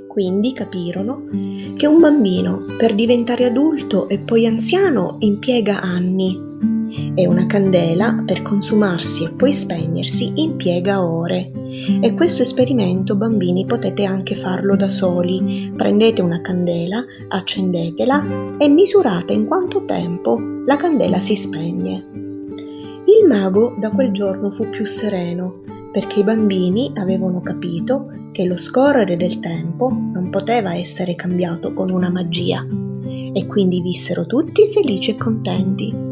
Quindi capirono che un bambino per diventare adulto e poi anziano impiega anni e una candela per consumarsi e poi spegnersi impiega ore. E questo esperimento, bambini, potete anche farlo da soli. Prendete una candela, accendetela e misurate in quanto tempo la candela si spegne. Il mago da quel giorno fu più sereno, perché i bambini avevano capito che lo scorrere del tempo non poteva essere cambiato con una magia, e quindi vissero tutti felici e contenti.